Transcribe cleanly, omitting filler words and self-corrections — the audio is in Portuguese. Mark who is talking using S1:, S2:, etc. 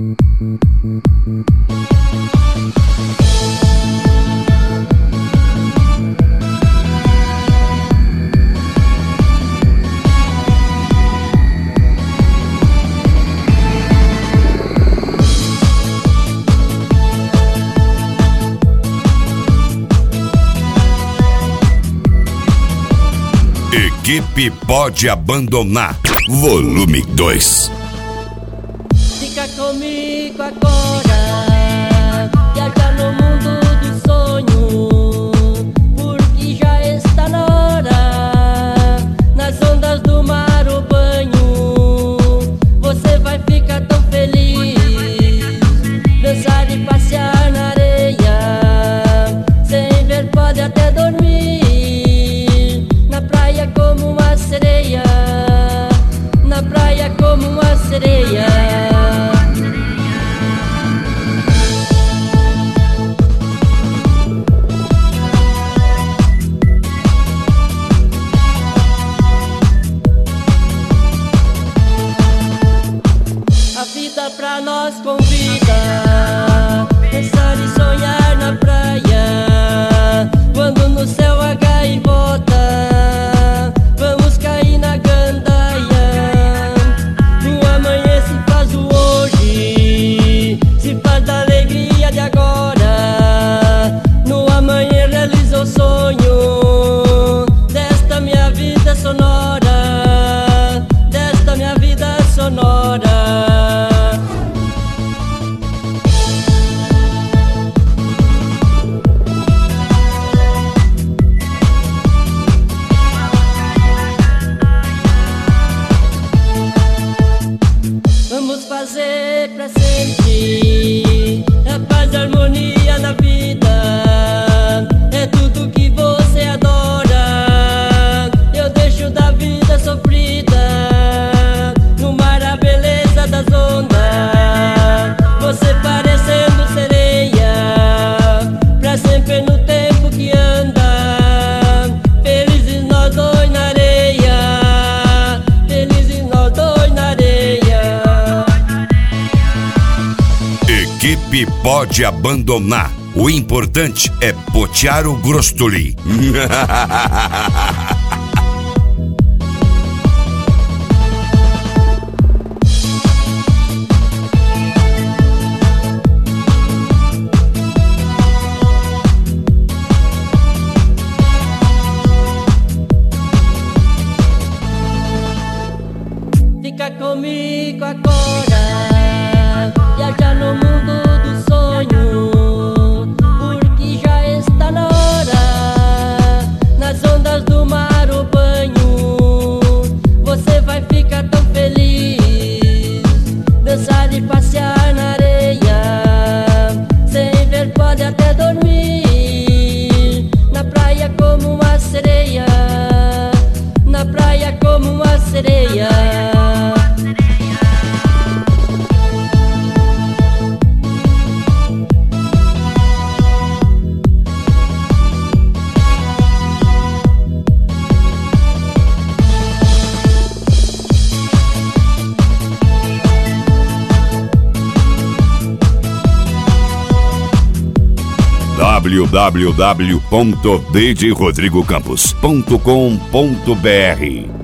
S1: Equipe Pode Abandonar, volume 2.
S2: Fica comigo agora, viajar no mundo do sonho, porque já está na hora. Nas ondas do mar o banho, você vai ficar tão feliz. Dançar e passear na areia, sem ver pode até dormir. Na praia como uma sereia, na praia como uma sereia. A vida pra nós convida, pensar e sonhar na praia. Quando no céu a gaivota, vamos cair na gandaia. No amanhã se faz o hoje, se faz da alegria de agora. No amanhã realiza o sonho desta minha vida sonora, desta minha vida sonora. Vamos fazer pra sempre a paz e a harmonia na vida. É tudo que você adora. Eu deixo da vida sofrida, no mar a beleza das ondas. Você parecendo sereia, pra sempre no tempo que anda. Felizes nós dois na areia, felizes nós dois na areia.
S1: Equipe Pode Abandonar. O importante é potear o grostoli.
S2: Fica comigo agora, viajar no mundo do sonho, porque já está na hora. Nas ondas do mar o banho, você vai ficar tão feliz. Dançar e passear na areia, sem ver pode até dormir. Na praia como uma sereia, na praia como uma sereia.
S1: www.djrodrigocampos.com.br